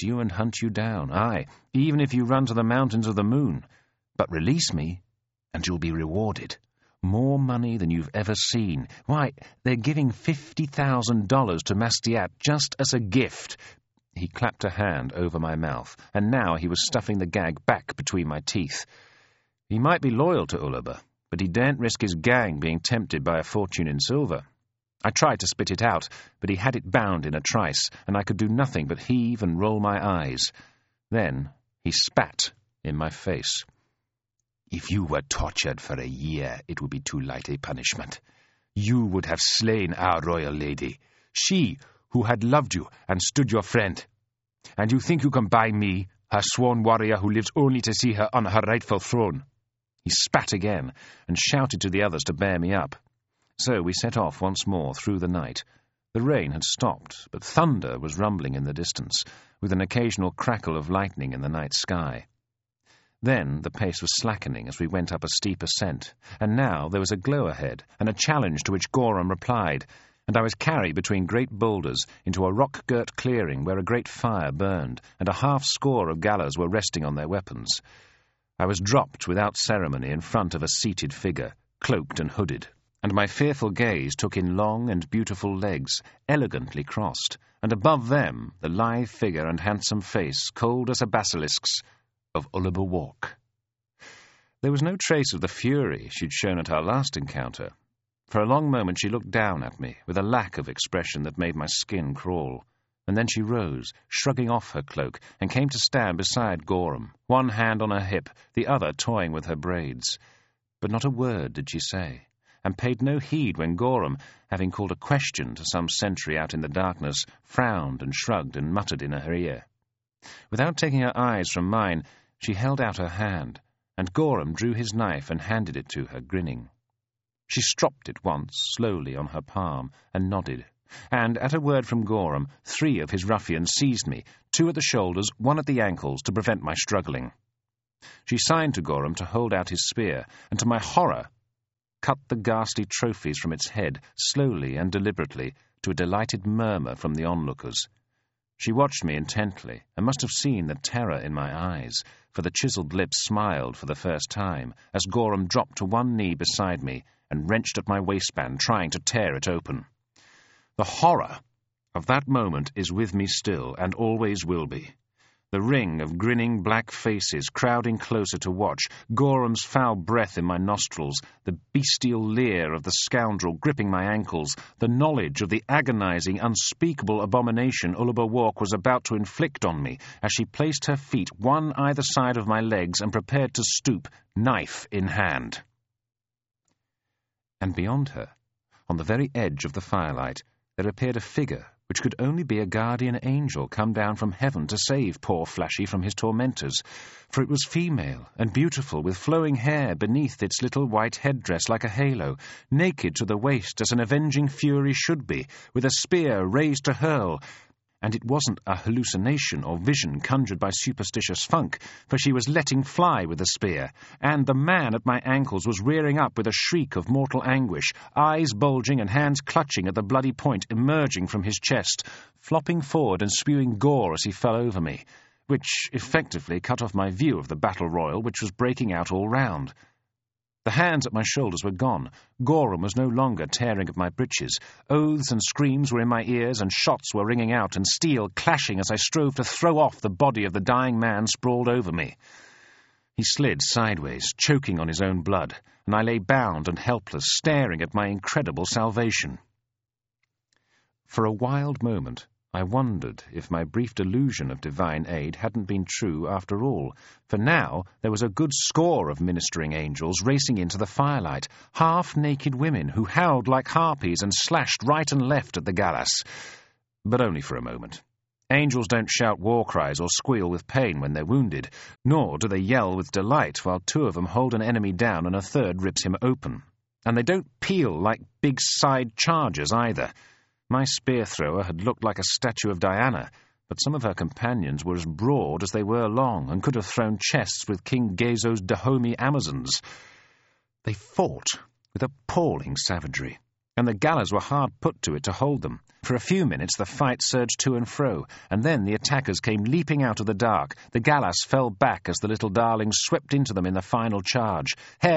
chase you and hunt you down, aye, even if you run to the mountains of the moon. But release me, and you'll be rewarded. More money than you've ever seen. Why, they're giving $50,000 to Mastiat just as a gift." He clapped a hand over my mouth, and now he was stuffing the gag back between my teeth. He might be loyal to Ullaba, but he daren't risk his gang being tempted by a fortune in silver. I tried to spit it out, but he had it bound in a trice, and I could do nothing but heave and roll my eyes. Then he spat in my face. "If you were tortured for a year, it would be too light a punishment. You would have slain our royal lady, she who had loved you and stood your friend. And you think you can buy me, her sworn warrior who lives only to see her on her rightful throne?" He spat again and shouted to the others to bear me up. So we set off once more through the night. The rain had stopped, but thunder was rumbling in the distance, with an occasional crackle of lightning in the night sky. Then the pace was slackening as we went up a steep ascent, and now there was a glow ahead, and a challenge to which Gorham replied, and I was carried between great boulders into a rock-girt clearing where a great fire burned, and a half-score of gallows were resting on their weapons. I was dropped without ceremony in front of a seated figure, cloaked and hooded, and my fearful gaze took in long and beautiful legs, elegantly crossed, and above them the lithe figure and handsome face, cold as a basilisk's, of Ullaba Walk. There was no trace of the fury she'd shown at our last encounter. For a long moment she looked down at me, with a lack of expression that made my skin crawl, and then she rose, shrugging off her cloak, and came to stand beside Gorham, one hand on her hip, the other toying with her braids. But not a word did she say, and paid no heed when Gorham, having called a question to some sentry out in the darkness, frowned and shrugged and muttered in her ear. Without taking her eyes from mine, she held out her hand, and Gorham drew his knife and handed it to her, grinning. She stropped it once, slowly, on her palm, and nodded, and, at a word from Gorham, 3 of his ruffians seized me, 2 at the shoulders, 1 at the ankles, to prevent my struggling. She signed to Gorham to hold out his spear, and to my horror cut the ghastly trophies from its head, slowly and deliberately, to a delighted murmur from the onlookers. She watched me intently, and must have seen the terror in my eyes, for the chiselled lips smiled for the first time, as Gorham dropped to one knee beside me and wrenched at my waistband, trying to tear it open. The horror of that moment is with me still, and always will be. The ring of grinning black faces crowding closer to watch, Gorham's foul breath in my nostrils, the bestial leer of the scoundrel gripping my ankles, the knowledge of the agonizing, unspeakable abomination Ullaba Walk was about to inflict on me as she placed her feet one either side of my legs and prepared to stoop, knife in hand. And beyond her, on the very edge of the firelight, there appeared a figure which could only be a guardian angel come down from heaven to save poor Flashy from his tormentors, for it was female and beautiful, with flowing hair beneath its little white headdress like a halo, naked to the waist as an avenging fury should be, with a spear raised to hurl. And it wasn't a hallucination or vision conjured by superstitious funk, for she was letting fly with the spear, and the man at my ankles was rearing up with a shriek of mortal anguish, eyes bulging and hands clutching at the bloody point emerging from his chest, flopping forward and spewing gore as he fell over me, which effectively cut off my view of the battle royal which was breaking out all round. The hands at my shoulders were gone. Gorham was no longer tearing at my breeches. Oaths and screams were in my ears, and shots were ringing out, and steel clashing as I strove to throw off the body of the dying man sprawled over me. He slid sideways, choking on his own blood, and I lay bound and helpless, staring at my incredible salvation. For a wild moment, I wondered if my brief delusion of divine aid hadn't been true after all, for now there was a good score of ministering angels racing into the firelight, half-naked women who howled like harpies and slashed right and left at the Gallas. But only for a moment. Angels don't shout war cries or squeal with pain when they're wounded, nor do they yell with delight while 2 of them hold an enemy down and a 3rd rips him open. And they don't peel like big side chargers either. My spear-thrower had looked like a statue of Diana, but some of her companions were as broad as they were long and could have thrown chests with King Gezo's Dahomey Amazons. They fought with appalling savagery, and the Gallas were hard put to it to hold them. For a few minutes the fight surged to and fro, and then the attackers came leaping out of the dark. The Gallas fell back as the little darlings swept into them in the final charge.